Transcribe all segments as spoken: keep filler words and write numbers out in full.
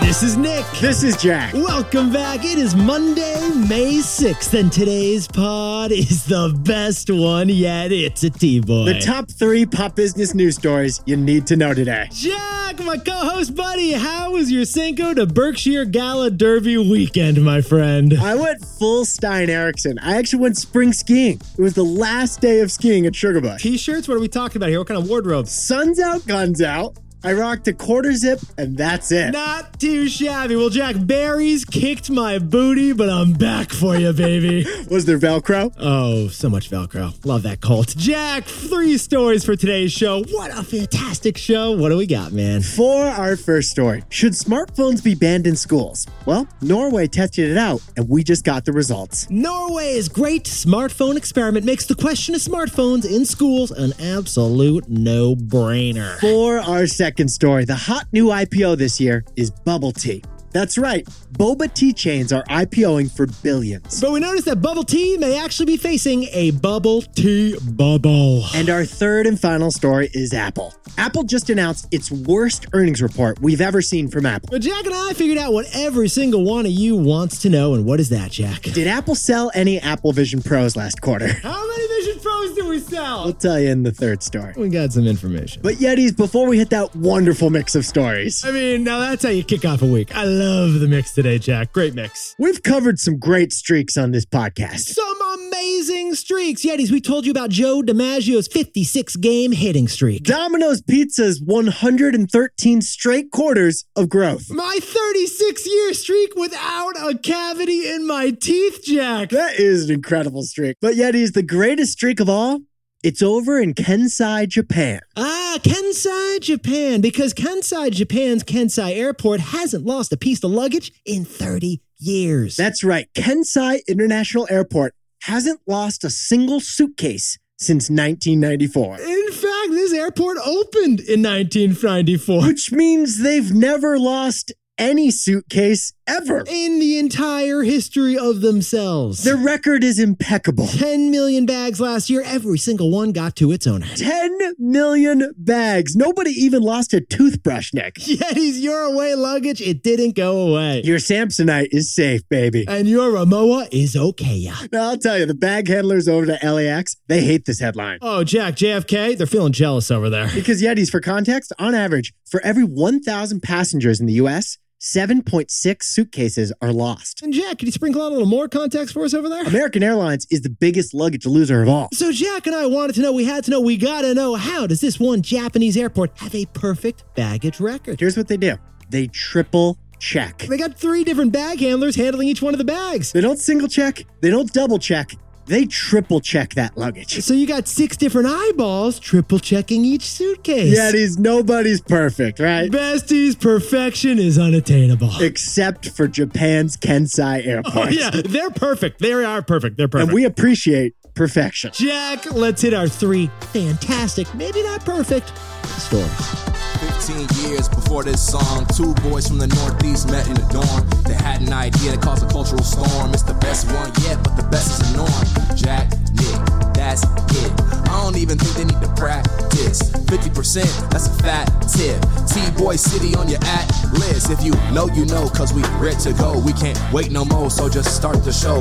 This is Nick. This is Jack. Welcome back. It is Monday, May sixth, and today's pod is the best one yet. It's a T-Boy. The top three pop business news stories you need to know today. Jack, my co-host buddy, how was your Cinco de Berkshire Gala Derby weekend, my friend? I went full Stein Erickson. I actually went spring skiing. It was the last day of skiing at Sugarbush. T-shirts? What are we talking about here? What kind of wardrobe? Sun's out, guns out. I rocked a quarter zip, and that's it. Not too shabby. Well, Jack, berries kicked my booty, but I'm back for you, baby. Was there Velcro? Oh, so much Velcro. Love that cult. Jack, three stories for today's show. What a fantastic show. What do we got, man? For our first story, should smartphones be banned in schools? Well, Norway tested it out, and we just got the results. Norway's great smartphone experiment makes the question of smartphones in schools an absolute no-brainer. For our second Second story, the hot new I P O this year is bubble tea. That's right, boba tea chains are IPOing for billions. But we noticed that bubble tea may actually be facing a bubble tea bubble. And our third and final story is Apple. Apple just announced its worst earnings report we've ever seen from Apple. But Jack and I figured out what every single one of you wants to know, and what is that, Jack? Did Apple sell any Apple Vision Pros last quarter? How many Vision Pros did we sell? We'll tell you in the third story. We got some information. But Yetis, before we hit that wonderful mix of stories. I mean, now that's how you kick off a week. I love the mix today, Jack. Great mix. We've covered some great streaks on this podcast. Some amazing streaks. Yetis, we told you about Joe DiMaggio's fifty-six game hitting streak. Domino's Pizza's one hundred thirteen straight quarters of growth. My thirty-six year streak without a cavity in my teeth, Jack. That is an incredible streak. But Yetis, the greatest streak of all, it's over in Kansai, Japan. Ah, Kansai, Japan. Because Kansai, Japan's Kansai Airport hasn't lost a piece of luggage in thirty years. That's right. Kansai International Airport hasn't lost a single suitcase since nineteen ninety-four. In fact, this airport opened in nineteen ninety-four. Which means they've never lost any suitcase ever. In the entire history of themselves. Their record is impeccable. ten million bags last year. Every single one got to its owner. ten million bags. Nobody even lost a toothbrush, Nick. Yetis, your away luggage, it didn't go away. Your Samsonite is safe, baby. And your Ramoa is okay. Now, I'll tell you, the bag handlers over to L A X, they hate this headline. Oh, Jack, J F K, they're feeling jealous over there. Because Yetis, for context, on average, for every one thousand passengers in the U S, seven point six suitcases are lost. And Jack, could you sprinkle out a little more context for us over there? American Airlines is the biggest luggage loser of all. So Jack and I wanted to know, we had to know, we gotta know, how does this one Japanese airport have a perfect baggage record? Here's what they do. They triple check. They got three different bag handlers handling each one of the bags. They don't single check. They don't double check. They triple check that luggage. So you got six different eyeballs triple checking each suitcase. Yetis, nobody's perfect, right? Besties, perfection is unattainable. Except for Japan's Kansai Airport. Oh, yeah, they're perfect. They are perfect. They're perfect. And we appreciate perfection. Jack, let's hit our three fantastic, maybe not perfect, stories. fifteen years before this song, two boys from the Northeast met in the dorm. They had an idea that caused a cultural storm. It's the best one yet, but the best is the norm. Jack, Nick, that's it. I don't even think they need to practice. fifty percent, that's a fat tip. T-Boy City on your at list. If you know, you know, cause we ready to go. We can't wait no more, so just start the show.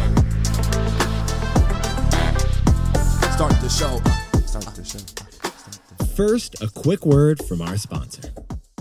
Start the show. Start the show. First, a quick word from our sponsor.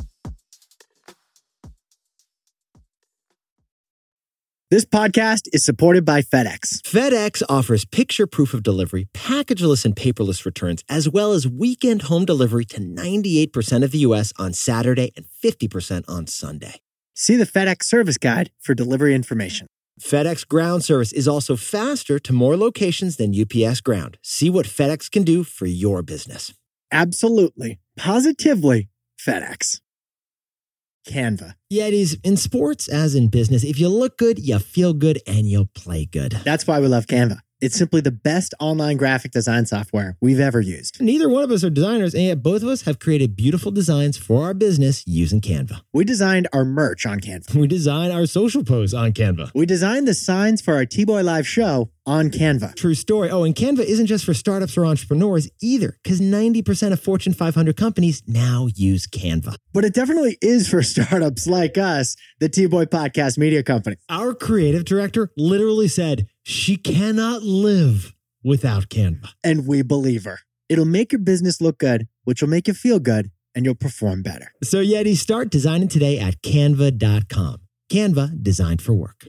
This podcast is supported by FedEx. FedEx offers picture proof of delivery, packageless and paperless returns, as well as weekend home delivery to ninety-eight percent of the U S on Saturday and fifty percent on Sunday. See the FedEx service guide for delivery information. FedEx Ground service is also faster to more locations than U P S Ground. See what FedEx can do for your business. Absolutely, positively FedEx. Canva. Yetis, in sports as in business, if you look good, you feel good, and you'll play good. That's why we love Canva. It's simply the best online graphic design software we've ever used. Neither one of us are designers, and yet both of us have created beautiful designs for our business using Canva. We designed our merch on Canva. We design our social posts on Canva. We designed the signs for our T-Boy Live show on Canva. True story. Oh, and Canva isn't just for startups or entrepreneurs either, because ninety percent of Fortune five hundred companies now use Canva. But it definitely is for startups like us, the T-Boy Podcast Media Company. Our creative director literally said she cannot live without Canva. And we believe her. It'll make your business look good, which will make you feel good, and you'll perform better. So Yeti, start designing today at canva dot com. Canva, designed for work.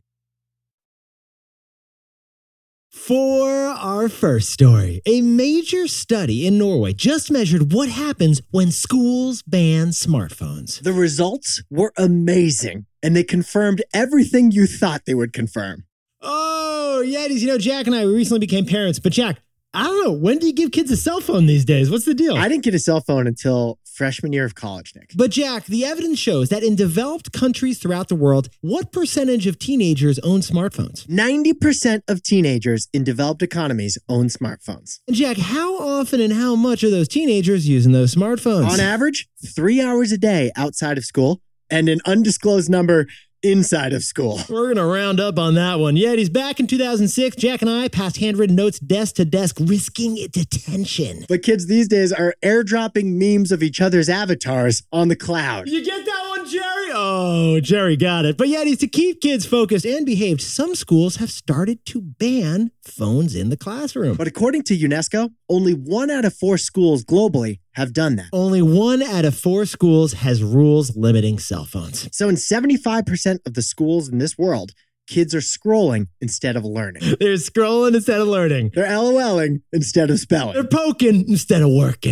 For our first story, a major study in Norway just measured what happens when schools ban smartphones. The results were amazing, and they confirmed everything you thought they would confirm. Oh, Yetis, you know, Jack and I recently became parents, but Jack, I don't know, when do you give kids a cell phone these days? What's the deal? I didn't get a cell phone until freshman year of college, Nick. But Jack, the evidence shows that in developed countries throughout the world, what percentage of teenagers own smartphones? ninety percent of teenagers in developed economies own smartphones. And Jack, how often and how much are those teenagers using those smartphones? On average, three hours a day outside of school, and an undisclosed number inside of school. We're going to round up on that one. Yetis, back in two thousand six, Jack and I passed handwritten notes desk to desk, risking detention. But kids these days are airdropping memes of each other's avatars on the cloud. You get that one, Jerry? Oh, Jerry got it. But Yetis, to keep kids focused and behaved, some schools have started to ban phones in the classroom. But according to UNESCO, only one out of four schools globally have done that. Only one out of four schools has rules limiting cell phones. So in seventy-five percent of the schools in this world, kids are scrolling instead of learning. They're scrolling instead of learning. They're LOLing instead of spelling. They're poking instead of working.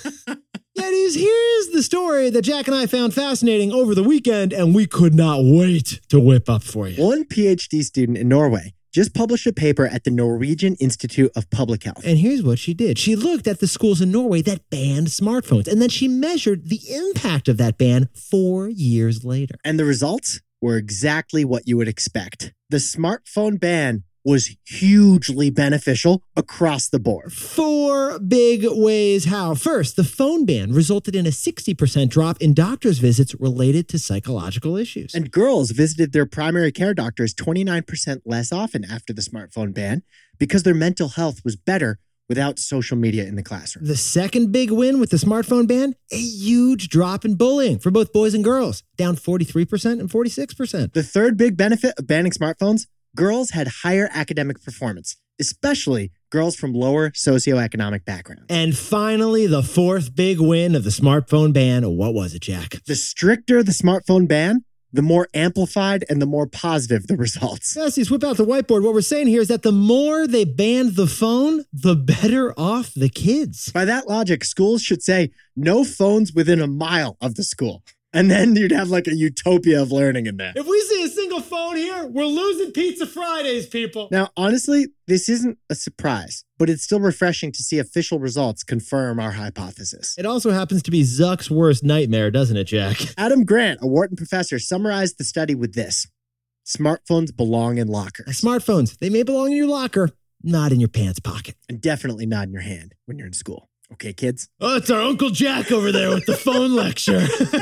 Yetis, here's the story that Jack and I found fascinating over the weekend, and we could not wait to whip up for you. One PhD student in Norway just published a paper at the Norwegian Institute of Public Health. And here's what she did. She looked at the schools in Norway that banned smartphones, and then she measured the impact of that ban four years later. And the results were exactly what you would expect. The smartphone ban was hugely beneficial across the board. Four big ways how. First, the phone ban resulted in a sixty percent drop in doctor's visits related to psychological issues. And girls visited their primary care doctors twenty-nine percent less often after the smartphone ban because their mental health was better without social media in the classroom. The second big win with the smartphone ban, a huge drop in bullying for both boys and girls, down forty-three percent and forty-six percent. The third big benefit of banning smartphones, girls had higher academic performance, especially girls from lower socioeconomic backgrounds. And finally, the fourth big win of the smartphone ban. What was it, Jack? The stricter the smartphone ban, the more amplified and the more positive the results. Besties, whip out the whiteboard. What we're saying here is that the more they banned the phone, the better off the kids. By that logic, schools should say no phones within a mile of the school. And then you'd have like a utopia of learning in there. If we see a single phone here, we're losing Pizza Fridays, people. Now, honestly, this isn't a surprise, but it's still refreshing to see official results confirm our hypothesis. It also happens to be Zuck's worst nightmare, doesn't it, Jack? Adam Grant, a Wharton professor, summarized the study with this. Smartphones belong in lockers. Smartphones, they may belong in your locker, not in your pants pocket. And definitely not in your hand when you're in school. Okay, kids? Oh, it's our Uncle Jack over there with the phone lecture.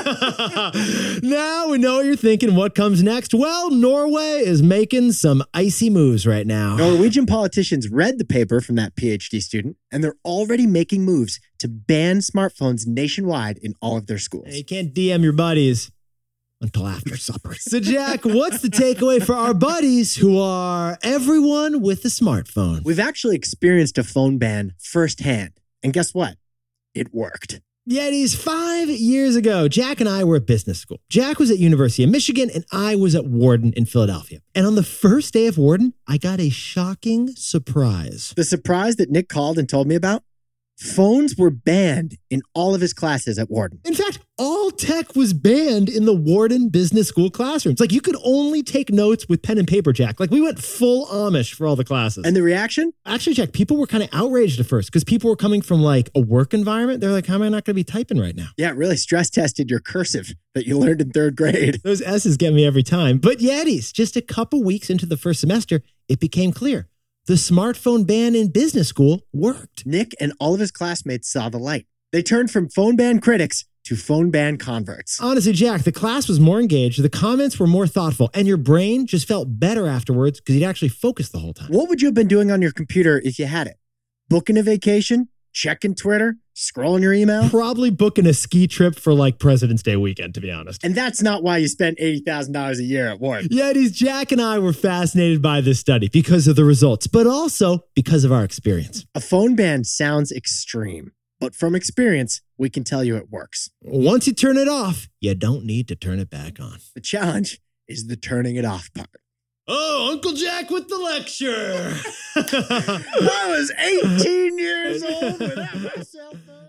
Now we know what you're thinking. What comes next? Well, Norway is making some icy moves right now. Norwegian politicians read the paper from that PhD student, and they're already making moves to ban smartphones nationwide in all of their schools. You can't D M your buddies until after supper. So, Jack, what's the takeaway for our buddies who are everyone with a smartphone? We've actually experienced a phone ban firsthand. And guess what? It worked. Yetis, five years ago, Jack and I were at business school. Jack was at University of Michigan, and I was at Wharton in Philadelphia. And on the first day of Wharton, I got a shocking surprise. The surprise that Nick called and told me about? Phones were banned in all of his classes at Wharton. In fact, all tech was banned in the Wharton Business School classrooms. Like, you could only take notes with pen and paper, Jack. Like, we went full Amish for all the classes. And the reaction? Actually, Jack, people were kind of outraged at first because people were coming from, like, a work environment. They're like, how am I not going to be typing right now? Yeah, it really stress tested your cursive that you learned in third grade. Those S's get me every time. But Yetis, just a couple weeks into the first semester, it became clear. The smartphone ban in business school worked. Nick and all of his classmates saw the light. They turned from phone ban critics to phone ban converts. Honestly, Jack, the class was more engaged, the comments were more thoughtful, and your brain just felt better afterwards because you'd actually focused the whole time. What would you have been doing on your computer if you had it? Booking a vacation? Checking Twitter? Scrolling your email? Probably booking a ski trip for like President's Day weekend, to be honest. And that's not why you spent eighty thousand dollars a year at Wharton. Yetis, Jack and I were fascinated by this study because of the results, but also because of our experience. A phone ban sounds extreme, but from experience, we can tell you it works. Once you turn it off, you don't need to turn it back on. The challenge is the turning it off part. Oh, Uncle Jack with the lecture. I was eighteen years old without my cell phone.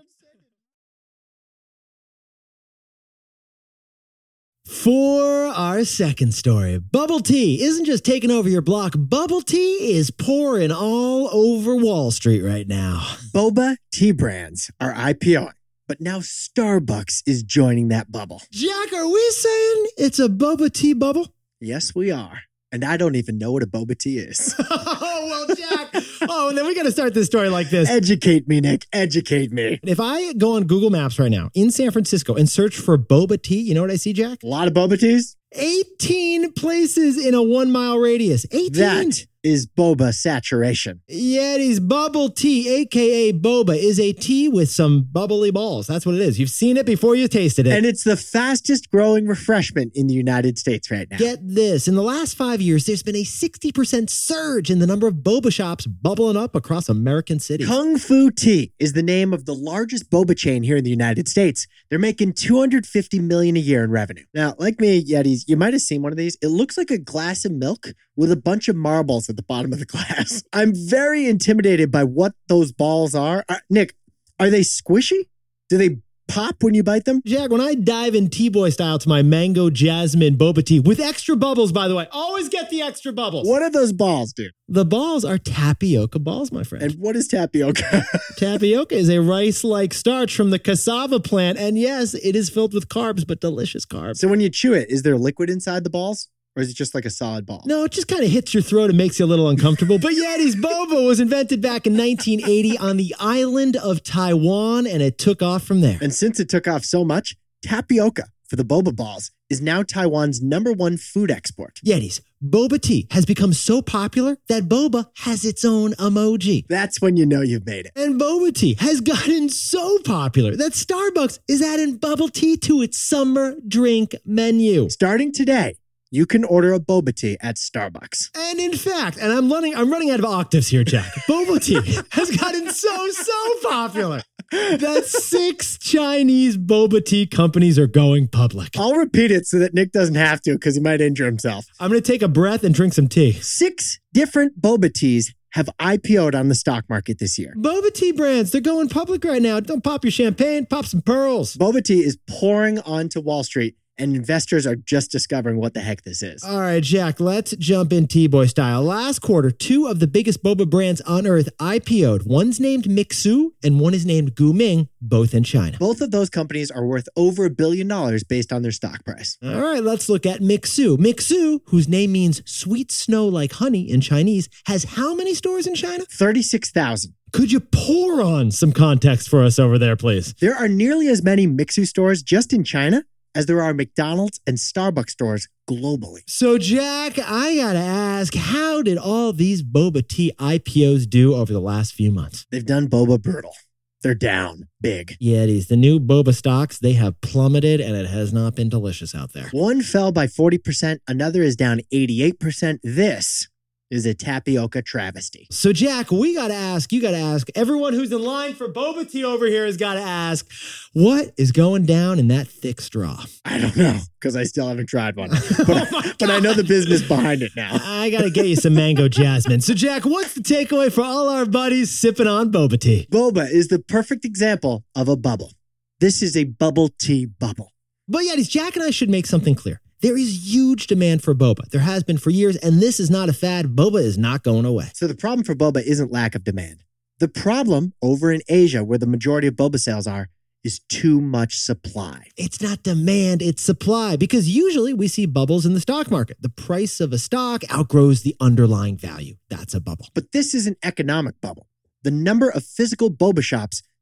For our second story, bubble tea isn't just taking over your block. Bubble tea is pouring all over Wall Street right now. Boba tea brands are IPOing, but now Starbucks is joining that bubble. Jack, are we saying it's a boba tea bubble? Yes, we are. And I don't even know what a boba tea is. Oh, well, Jack. Oh, and then we got to start this story like this. Educate me, Nick. Educate me. If I go on Google Maps right now in San Francisco and search for boba tea, you know what I see, Jack? A lot of boba teas? eighteen places in a one mile radius. eighteen. That is boba saturation. Yeti's bubble tea, a k a boba, is a tea with some bubbly balls. That's what it is. You've seen it before you tasted it. And it's the fastest growing refreshment in the United States right now. Get this. In the last five years, there's been a sixty percent surge in the number of boba shops bubbling up across American cities. Kung Fu Tea is the name of the largest boba chain here in the United States. They're making two hundred fifty million dollars a year in revenue. Now, like me, Yetis, you might have seen one of these. It looks like a glass of milk with a bunch of marbles at the bottom of the glass. I'm very intimidated by what those balls are. Uh, Nick, are they squishy? Do they pop when you bite them? Jack, when I dive in T-Boy style to my mango jasmine boba tea, with extra bubbles, by the way, always get the extra bubbles. What are those balls, dude? The balls are tapioca balls, my friend. And what is tapioca? Tapioca is a rice-like starch from the cassava plant. And yes, it is filled with carbs, but delicious carbs. So when you chew it, is there liquid inside the balls? Or is it just like a solid ball? No, it just kind of hits your throat and makes you a little uncomfortable. But Yeti's boba was invented back in nineteen eighty on the island of Taiwan, and it took off from there. And since it took off so much, tapioca for the boba balls is now Taiwan's number one food export. Yeti's boba tea has become so popular that boba has its own emoji. That's when you know you've made it. And boba tea has gotten so popular that Starbucks is adding bubble tea to its summer drink menu. Starting today, you can order a boba tea at Starbucks. And in fact, and I'm running, I'm running out of octaves here, Jack. Boba tea has gotten so, so popular that six Chinese boba tea companies are going public. I'll repeat it so that Nick doesn't have to because he might injure himself. I'm going to take a breath and drink some tea. Six different boba teas have I P O'd on the stock market this year. Boba tea brands, they're going public right now. Don't pop your champagne, pop some pearls. Boba tea is pouring onto Wall Street, and investors are just discovering what the heck this is. All right, Jack, let's jump in T-Boy style. Last quarter, two of the biggest boba brands on earth I P O'd. One's named Mixu and one is named Guming, both in China. Both of those companies are worth over a billion dollars based on their stock price. All right, let's look at Mixu. Mixu, whose name means sweet snow like honey in Chinese, has how many stores in China? thirty-six thousand. Could you pour on some context for us over there, please? There are nearly as many Mixu stores just in China as there are McDonald's and Starbucks stores globally. So, Jack, I gotta ask, how did all these boba tea I P Os do over the last few months? They've done boba brutal. They're down big. Yetis, the new boba stocks, they have plummeted and it has not been delicious out there. One fell by forty percent, another is down eighty-eight percent. This is a tapioca travesty. So, Jack, we got to ask, you got to ask, everyone who's in line for boba tea over here has got to ask, what is going down in that thick straw? I don't know, because I still haven't tried one. But, oh but I know the business behind it now. I got to get you some mango jasmine. So, Jack, what's the takeaway for all our buddies sipping on boba tea? Boba is the perfect example of a bubble. This is a bubble tea bubble. But, Yetis, Jack and I should make something clear. There is huge demand for boba. There has been for years, and this is not a fad. Boba is not going away. So the problem for boba isn't lack of demand. The problem over in Asia, where the majority of boba sales are, is too much supply. It's not demand, it's supply, because usually we see bubbles in the stock market. The price of a stock outgrows the underlying value. That's a bubble. But this is an economic bubble. The number of physical boba shops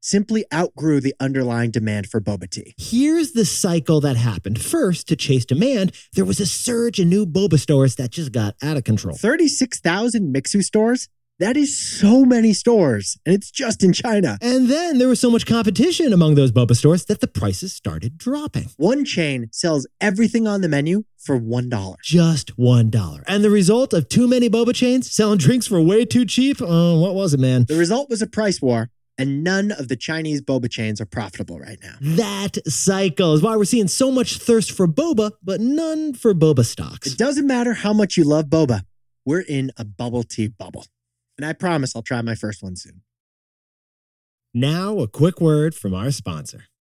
simply outgrew the underlying demand for boba tea. Here's the cycle that happened. First, to chase demand, there was a surge in new boba stores that just got out of control. thirty-six thousand Mixu stores? That is so many stores, and it's just in China. And then there was so much competition among those boba stores that the prices started dropping. One chain sells everything on the menu for one dollar. Just one dollar. And the result of too many boba chains selling drinks for way too cheap? Oh, what was it, man? The result was a price war, and none of the Chinese boba chains are profitable right now. That cycle is why we're seeing so much thirst for boba, but none for boba stocks. It doesn't matter how much you love boba. We're in a bubble tea bubble. And I promise I'll try my first one soon. Now, a quick word from our sponsor.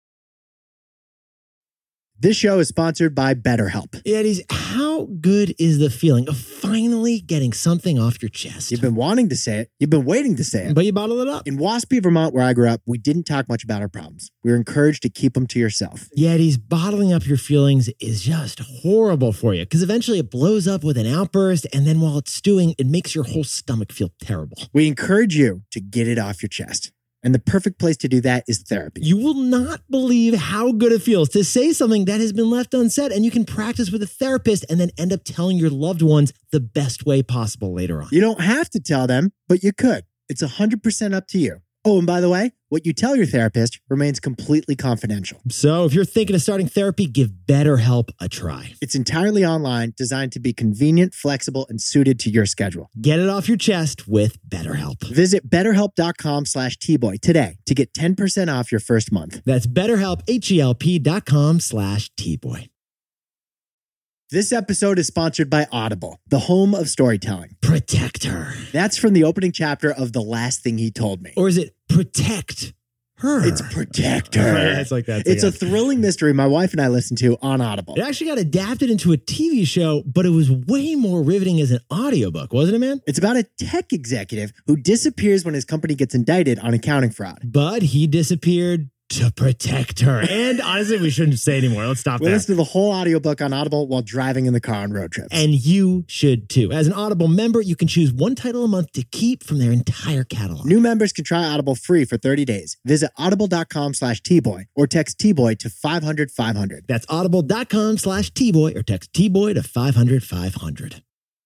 This show is sponsored by BetterHelp. Yetis, how good is the feeling of finally getting something off your chest? You've been wanting to say it. You've been waiting to say it. But you bottle it up. In Waspy, Vermont, where I grew up, we didn't talk much about our problems. We were encouraged to keep them to yourself. Yetis, bottling up your feelings is just horrible for you because eventually it blows up with an outburst, and then while it's stewing, it makes your whole stomach feel terrible. We encourage you to get it off your chest. And the perfect place to do that is therapy. You will not believe how good it feels to say something that has been left unsaid, and you can practice with a therapist and then end up telling your loved ones the best way possible later on. You don't have to tell them, but you could. It's one hundred percent up to you. Oh, and by the way, what you tell your therapist remains completely confidential. So if you're thinking of starting therapy, give BetterHelp a try. It's entirely online, designed to be convenient, flexible, and suited to your schedule. Get it off your chest with BetterHelp. Visit betterhelp.com slash tboy today to get ten percent off your first month. That's BetterHelp, H-E-L-P dot com slash T-Boy. This episode is sponsored by Audible, the home of storytelling. Protect her. That's from the opening chapter of The Last Thing He Told Me. Or is it protect her? It's Protect Her. Yeah, it's like that. It's a thrilling mystery my wife and I listened to on Audible. It actually got adapted into a T V show, but it was way more riveting as an audiobook, wasn't it, man? It's about a tech executive who disappears when his company gets indicted on accounting fraud. But he disappeared to protect her. And honestly, we shouldn't say anymore. Let's stop we there. Listen to the whole audiobook on Audible while driving in the car on road trips. And you should too. As an Audible member, you can choose one title a month to keep from their entire catalog. New members can try Audible free for thirty days. Visit audible.com slash T-Boy or text T-Boy to five hundred five hundred. That's audible.com slash T-Boy or text T-Boy to five hundred five hundred.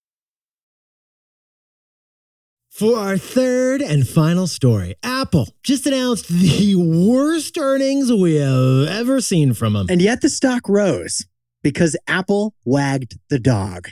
For our third and final story, Apple just announced the worst earnings we have ever seen from them. And yet the stock rose because Apple wagged the dog.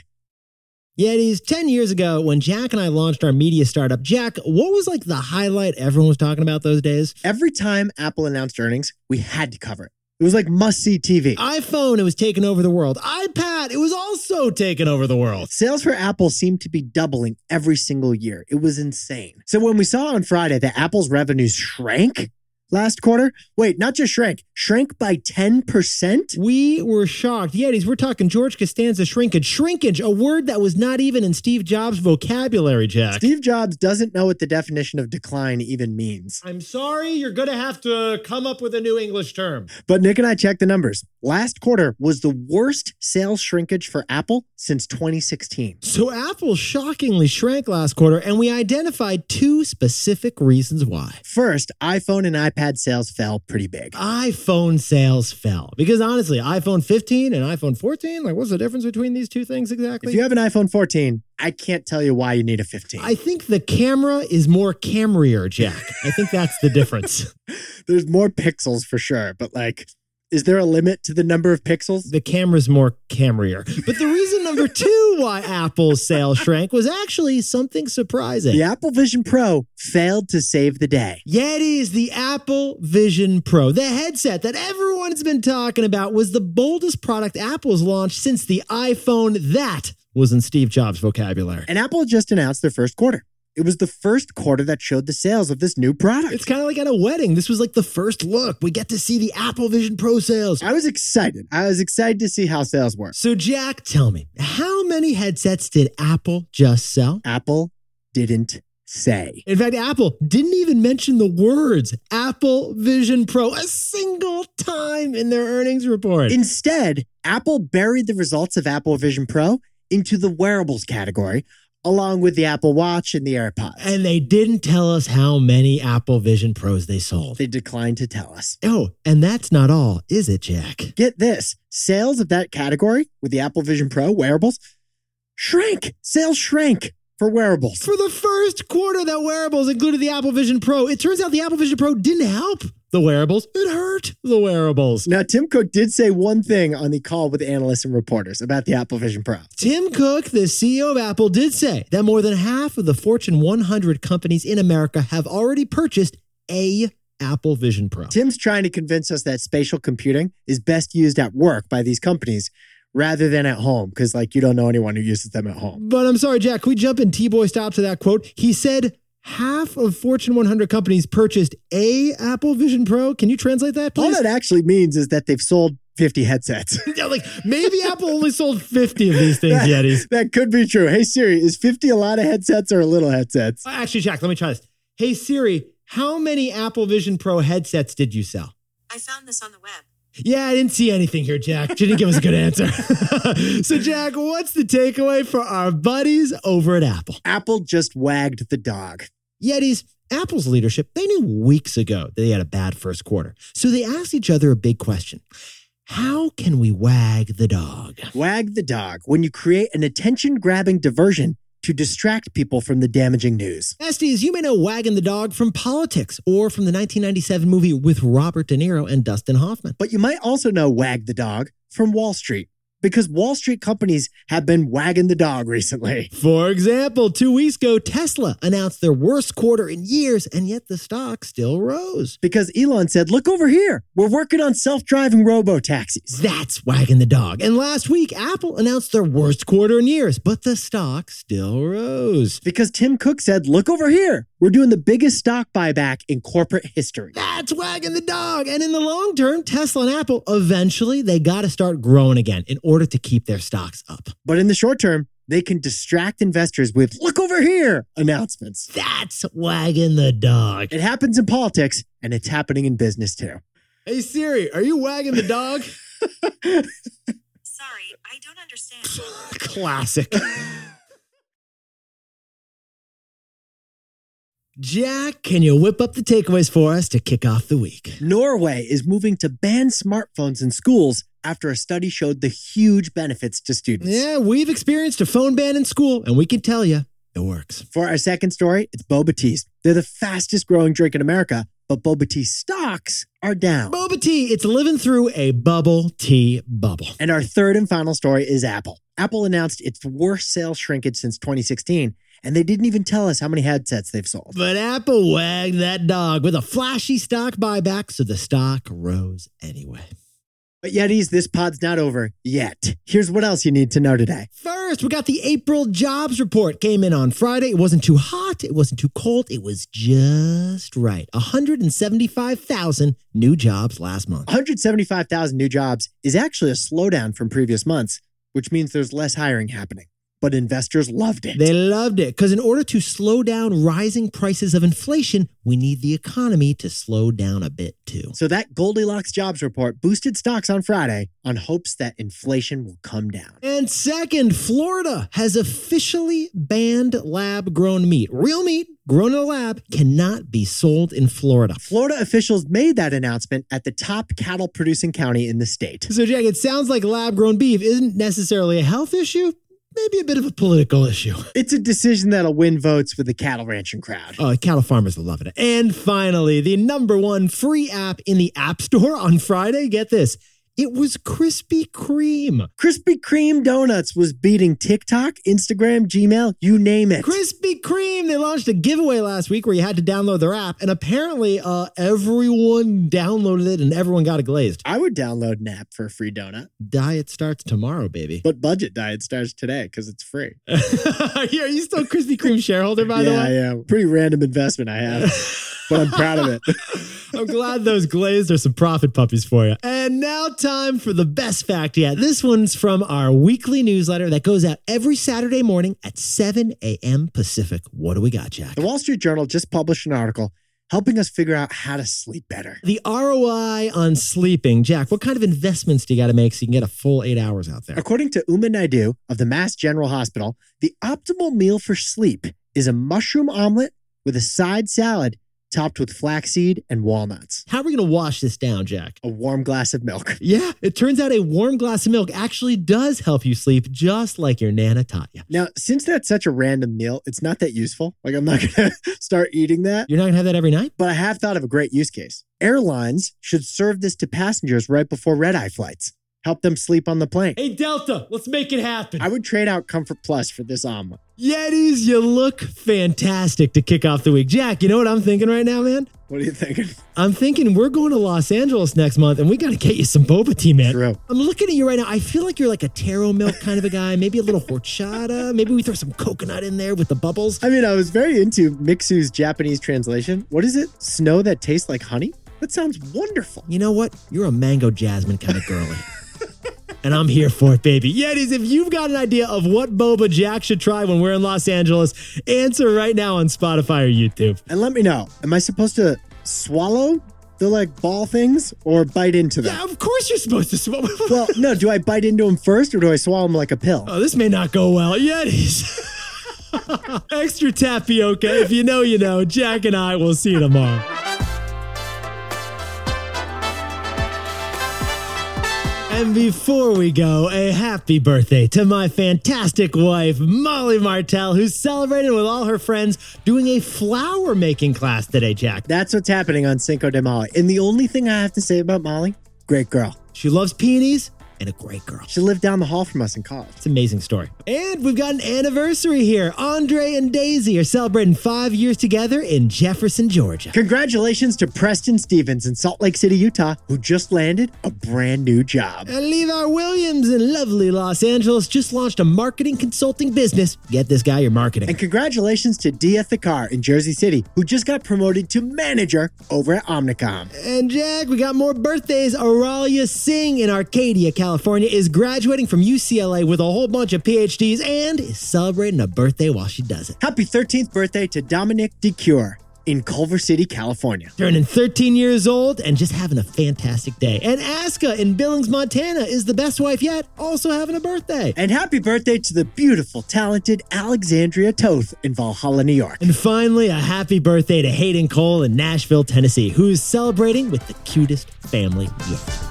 Yetis, ten years ago when Jack and I launched our media startup, Jack, what was like the highlight everyone was talking about those days? Every time Apple announced earnings, we had to cover it. It was like must-see T V. iPhone, it was taking over the world. iPad, it was also taking over the world. Sales for Apple seemed to be doubling every single year. It was insane. So when we saw on Friday that Apple's revenues shrank last quarter, wait, not just shrank, shrank by ten percent? We were shocked. Yetis, we're talking George Costanza shrinkage. Shrinkage, a word that was not even in Steve Jobs' vocabulary, Jack. Steve Jobs doesn't know what the definition of decline even means. I'm sorry, you're going to have to come up with a new English term. But Nick and I checked the numbers. Last quarter was the worst sales shrinkage for Apple since twenty sixteen. So Apple shockingly shrank last quarter, and we identified two specific reasons why. First, iPhone and iPad sales fell pretty big. iPhone sales fell. Because honestly, iPhone fifteen and iPhone fourteen, like what's the difference between these two things exactly? If you have an iPhone fourteen, I can't tell you why you need a fifteen. I think the camera is more camrier, Jack. I think that's the difference. There's more pixels for sure, but like, is there a limit to the number of pixels? The camera's more camrier. But the reason number two why Apple's sales shrank was actually something surprising. The Apple Vision Pro failed to save the day. Yetis, the Apple Vision Pro, the headset that everyone's been talking about, was the boldest product Apple's launched since the iPhone. That was in Steve Jobs' vocabulary. And Apple just announced their first quarter. It was the first quarter that showed the sales of this new product. It's kind of like at a wedding. This was like the first look. We get to see the Apple Vision Pro sales. I was excited. I was excited to see how sales were. So, Jack, tell me, how many headsets did Apple just sell? Apple didn't say. In fact, Apple didn't even mention the words Apple Vision Pro a single time in their earnings report. Instead, Apple buried the results of Apple Vision Pro into the wearables category, along with the Apple Watch and the AirPods. And they didn't tell us how many Apple Vision Pros they sold. They declined to tell us. Oh, and that's not all, is it, Jack? Get this. Sales of that category with the Apple Vision Pro wearables shrank. Sales shrank for wearables. For the first quarter that wearables included the Apple Vision Pro, it turns out the Apple Vision Pro didn't help the wearables. It hurt the wearables. Now, Tim Cook did say one thing on the call with analysts and reporters about the Apple Vision Pro. Tim Cook, the C E O of Apple, did say that more than half of the Fortune one hundred companies in America have already purchased a Apple Vision Pro. Tim's trying to convince us that spatial computing is best used at work by these companies rather than at home, because, like, you don't know anyone who uses them at home. But I'm sorry, Jack, can we jump in T-Boy stop to that quote? He said half of Fortune one hundred companies purchased a Apple Vision Pro. Can you translate that, please? All that actually means is that they've sold fifty headsets. Yeah, like, maybe Apple only sold fifty of these things, that, Yetis. That could be true. Hey, Siri, is fifty a lot of headsets or a little headsets? Actually, Jack, let me try this. Hey, Siri, how many Apple Vision Pro headsets did you sell? I found this on the web. Yeah, I didn't see anything here, Jack. She didn't give us a good answer. So, Jack, what's the takeaway for our buddies over at Apple? Apple just wagged the dog. Yetis, Apple's leadership, they knew weeks ago that they had a bad first quarter. So they asked each other a big question. How can we wag the dog? Wag the dog when you create an attention-grabbing diversion to distract people from the damaging news. Besties, you may know wagging the dog from politics or from the nineteen ninety-seven movie with Robert De Niro and Dustin Hoffman. But you might also know wag the dog from Wall Street, because Wall Street companies have been wagging the dog recently. For example, two weeks ago, Tesla announced their worst quarter in years, and yet the stock still rose. Because Elon said, look over here, we're working on self-driving robo-taxis. That's wagging the dog. And last week, Apple announced their worst quarter in years, but the stock still rose. Because Tim Cook said, look over here, we're doing the biggest stock buyback in corporate history. That's wagging the dog. And in the long term, Tesla and Apple, eventually, they got to start growing again in order to keep their stocks up. But in the short term, they can distract investors with look over here announcements. That's wagging the dog. It happens in politics, and it's happening in business too. Hey Siri, are you wagging the dog? Sorry, I don't understand. Classic. Jack, can you whip up the takeaways for us to kick off the week? Norway is moving to ban smartphones in schools after a study showed the huge benefits to students. Yeah, we've experienced a phone ban in school, and we can tell you, it works. For our second story, it's boba teas. They're the fastest growing drink in America, but boba tea stocks are down. Boba tea, it's living through a bubble tea bubble. And our third and final story is Apple. Apple announced its worst sales shrinkage since twenty sixteen, and they didn't even tell us how many headsets they've sold. But Apple wagged that dog with a flashy stock buyback, so the stock rose anyway. But Yetis, this pod's not over yet. Here's what else you need to know today. First, we got the April jobs report. Came in on Friday. It wasn't too hot. It wasn't too cold. It was just right. one hundred seventy-five thousand new jobs last month. one hundred seventy-five thousand new jobs is actually a slowdown from previous months, which means there's less hiring happening. But investors loved it. They loved it because in order to slow down rising prices of inflation, we need the economy to slow down a bit too. So that Goldilocks jobs report boosted stocks on Friday on hopes that inflation will come down. And second, Florida has officially banned lab-grown meat. Real meat grown in a lab cannot be sold in Florida. Florida officials made that announcement at the top cattle-producing county in the state. So, Jack, it sounds like lab-grown beef isn't necessarily a health issue. Maybe a bit of a political issue. It's a decision that'll win votes with the cattle ranching crowd. Oh, cattle farmers are loving it. And finally, the number one free app in the App Store on Friday. Get this. It was Krispy Kreme. Krispy Kreme Donuts was beating TikTok, Instagram, Gmail, you name it. Krispy Kreme, they launched a giveaway last week where you had to download their app, and apparently uh, everyone downloaded it and everyone got it glazed. I would download an app for a free donut. Diet starts tomorrow, baby. But budget diet starts today because it's free. Are you still a Krispy Kreme shareholder, by yeah, the way? Yeah, pretty random investment I have. But I'm proud of it. I'm glad those glazed are some profit puppies for you. And now time for the best fact yet. This one's from our weekly newsletter that goes out every Saturday morning at seven a.m. Pacific. What do we got, Jack? The Wall Street Journal just published an article helping us figure out how to sleep better. The R O I on sleeping. Jack, what kind of investments do you got to make so you can get a full eight hours out there? According to Uma Naidu of the Mass General Hospital, the optimal meal for sleep is a mushroom omelet with a side salad topped with flaxseed and walnuts. How are we going to wash this down, Jack? A warm glass of milk. Yeah, it turns out a warm glass of milk actually does help you sleep, just like your Nana taught you. Now, since that's such a random meal, it's not that useful. Like, I'm not going to start eating that. You're not going to have that every night? But I have thought of a great use case. Airlines should serve this to passengers right before red-eye flights. Help them sleep on the plane. Hey, Delta, let's make it happen. I would trade out Comfort Plus for this omelet. Yetis, you look fantastic to kick off the week. Jack, you know what I'm thinking right now, man? What are you thinking? I'm thinking we're going to Los Angeles next month, and we got to get you some boba tea, man. True. I'm looking at you right now. I feel like you're like a taro milk kind of a guy, maybe a little horchata. Maybe we throw some coconut in there with the bubbles. I mean, I was very into Mixu's Japanese translation. What is it? Snow that tastes like honey? That sounds wonderful. You know what? You're a mango jasmine kind of girly. And I'm here for it, baby. Yetis, if you've got an idea of what boba Jack should try when we're in Los Angeles, answer right now on Spotify or YouTube. And let me know, am I supposed to swallow the like ball things or bite into them? Yeah, of course you're supposed to swallow. Well, no, do I bite into them first or do I swallow them like a pill? Oh, this may not go well. Yetis. Extra tapioca. If you know, you know. Jack and I will see you tomorrow. And before we go, a happy birthday to my fantastic wife, Molly Martell, who's celebrating with all her friends doing a flower making class today, Jack. That's what's happening on Cinco de Molly. And the only thing I have to say about Molly, great girl. She loves peonies and a great girl. She lived down the hall from us in college. It's an amazing story. And we've got an anniversary here. Andre and Daisy are celebrating five years together in Jefferson, Georgia. Congratulations to Preston Stevens in Salt Lake City, Utah, who just landed a brand new job. And Levi Williams in lovely Los Angeles just launched a marketing consulting business. Get this guy your marketing. And congratulations to Dia Thakar in Jersey City, who just got promoted to manager over at Omnicom. And Jack, we got more birthdays. Aralia Singh in Arcadia, California is graduating from U C L A with a whole bunch of P H Ds and is celebrating a birthday while she does it. Happy thirteenth birthday to Dominic DeCure in Culver City, California. Turning thirteen years old and just having a fantastic day. And Aska in Billings, Montana is the best wife yet, also having a birthday. And happy birthday to the beautiful, talented Alexandria Toth in Valhalla, New York. And finally, a happy birthday to Hayden Cole in Nashville, Tennessee, who's celebrating with the cutest family yet.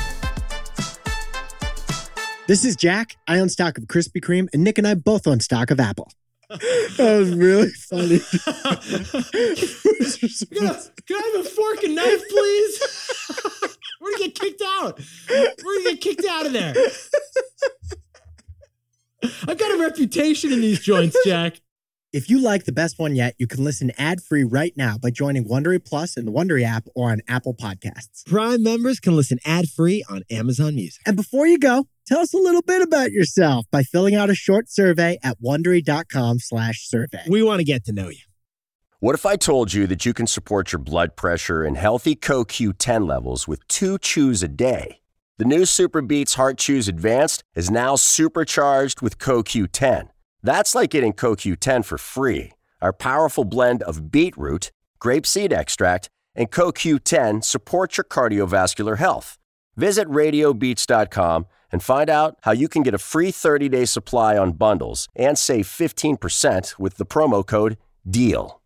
This is Jack. I own stock of Krispy Kreme, and Nick and I both own stock of Apple. That was really funny. can, I, can I have a fork and knife, please? We're going to get kicked out. We're going to get kicked out of there. I've got a reputation in these joints, Jack. If you like the best one yet, you can listen ad-free right now by joining Wondery Plus in the Wondery app or on Apple Podcasts. Prime members can listen ad-free on Amazon Music. And before you go, tell us a little bit about yourself by filling out a short survey at Wondery.com slash survey. We want to get to know you. What if I told you that you can support your blood pressure and healthy C O Q ten levels with two chews a day? The new Super Beats Heart Chews Advanced is now supercharged with C O Q ten. That's like getting C O Q ten for free. Our powerful blend of beetroot, grapeseed extract, and C O Q ten supports your cardiovascular health. Visit radio beats dot com and find out how you can get a free thirty-day supply on bundles and save fifteen percent with the promo code DEAL.